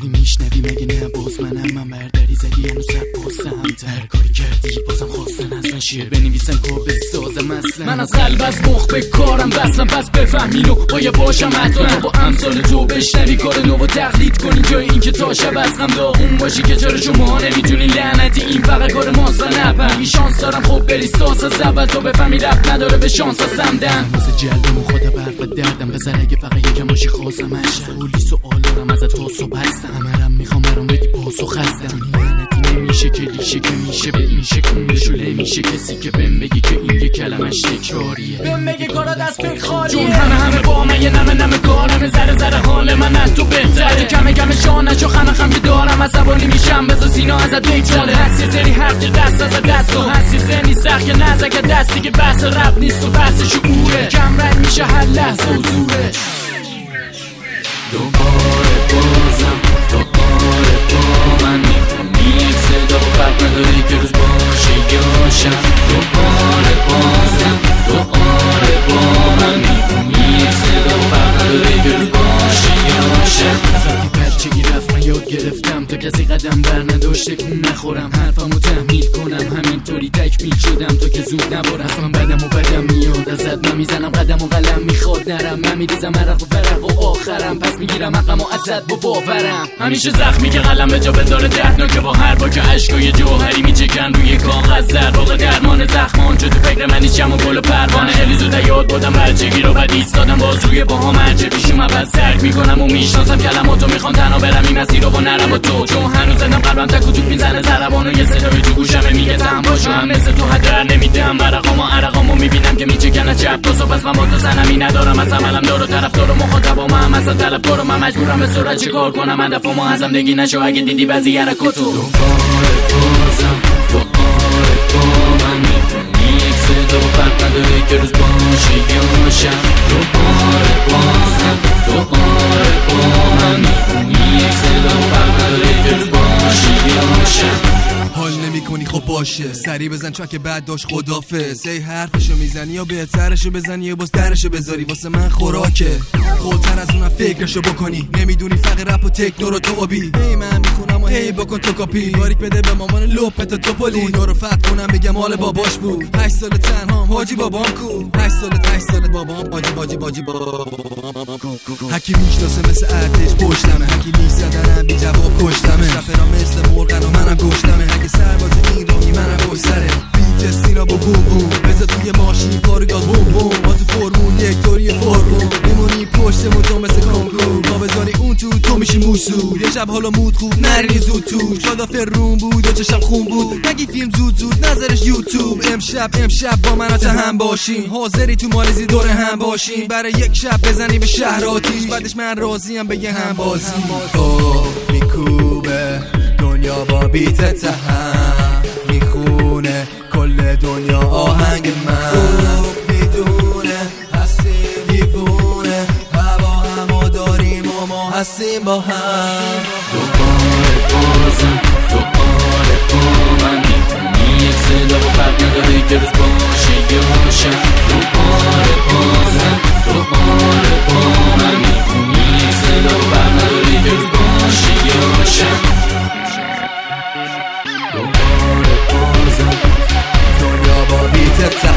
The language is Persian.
داری میشنوی مگه نه باز من برداری زدی هنوز سر پاسم هر کاری کردی بازم خواستن از من شیر بنویسن کار بسازم اصلا من از قلب از مخ به کارم بستم پس بفهمین و باید باشم حتما با امثال تو بشنوی کار نو و تقلید کنی جای این که تا شب از غم داغون باشی که چرا شما نمیتونی لعنتی این فقط کار ماست و نپم شانس دارم خب بری ساس از اول تا بفهمی رب نداره به شانس سمدن واسه جلدم و خدا برق و دردم بزر اگه فقط یکم باشی خواستم هشتم اولی سوال دارم ازت حاسو بستم همرم میخوام برام بدی پاسو خستم لعنتی نمیشه کلیشه که میشه به این شکل بشوله میشه کسی که بهم بگی که این یه کلمش تکراریه بهم بگی کارا دست فکر خالیه چون همه با من یه نمه کارم ذره حال من از تو بهتره کم شانشو خم که دارم عصبانی میشم بذار سینا ازت بگذره هست یه سری حرف که دست از دست و هستی زنی سخت که نزد که دستی که بحث رب نیست و بحث شعوره کم رنگ میشه هر لحظه و زورش دوباره بازم تو آره با من میخونی یک صدا و فرق نداری که روز باشه یا شب دوباره بازم تو آره با من میخونی یک صدا و فرق نداری که روز باشه یا شب بچگی رفت من یاد گرفتم تا کسی قدم بر نداشته کون نخورم حرفمو تحمیل کنم همینطوری تکمیل شدم تا که زود نبارم من بدم میاد ازت من میزنم قدم و قلم میخواد نرم من میریزم عرق و فرق و آخرم پس میگیرم عقلم و ازت با باورم همیشه زخمی که قلم به جا بذاره دردناکه با هر با که عشقای جوهری میچکن روی کاغذ زرباق درمان زخمان چه تو فکر من نیستم و گل و پروانه خیلی زود یاد بودم بچگی رو بعد ایستادم باز روی باهام هرچه پیشم عوض ترک میکنم و میشناسم کلماتو میخوام تنها برم این مسیر رو با نرم با تو چون هنوز زدم قلبم تک و توک میزنه ضربان و یه صدای تو گوشمه میگه تهم باشو هم مثل تو هدر نمیدم عرقامو میبینم که میچکن از چپ تا پس من با تو سنمی ندارم از عملم دار و طرفدار و مخاطبام هم اصلا طلبکارم من مجبورم به سرعت چیکار کنم هدفمو ازم نگی نشو اگه دیدی بعضی حرکاتو دوباره بازم تو آره با من میخونی یک صدا و فرق نداره که روز باشه یا شب دوباره بازم تو آره با من میخونی یک صدا و فرق نداره که روز باشه یا شب حال نمی کنی خب باشه سری بزن چاک بعد داشت خدافظ ای حرفشو میزنی یا بهترشو بزنی یا باز درشو بذاری واسه من خوراکه خودتر از اونم فکرشو بکنی نمیدونی فقط رپ و تکنو رو تو آبی هی من میخونم و هی بکن تو کاپی باریک بده به مامان لپت تو پلی دنیا رو فتح کنم بگم حال باباش بود 8 سال تنهام حاجی بابام کو 8 سال بابام باجی هکی میشناسه مثل ارتش پشتمه هکی میزدنم بی جواب کشتمه رفرام مثل مرغن و منم گشتمه اگه سرباز این راهی منم پشت سره بیت سینا با بوم بوم بذار توی ماشین کارو یاد بوم بوم ما تو فرمون یک طوری فرمون میمونی پشتمون تو مثل کنکور ما بذاری اون تو میشی موسو یه شب حالا مود خوب نرینی زود تو شادا فرون بود و چشم خون بود نگی فیلم زود نظرش یوتیوب امشب با من تا هم باشین حاضری تو مالزی دور هم باشین برای یک شب بزنی به شهر آتیش بعدش من راضیم به یه هم بازی میکوبه دنیا با بیت تهم میخونه کل دنیا آهنگ من میدونه هستیم دیوونه هوا همو داریم و ما هستیم با هم دوباره بازم تو آره با من میخونی یک صدا و فرق نداره که روز باشه یا شب دوباره بازم تو آره با من میخونی یک صدا و فرق نداره که روز باشه یا شب دوباره بازم دنیا با بیت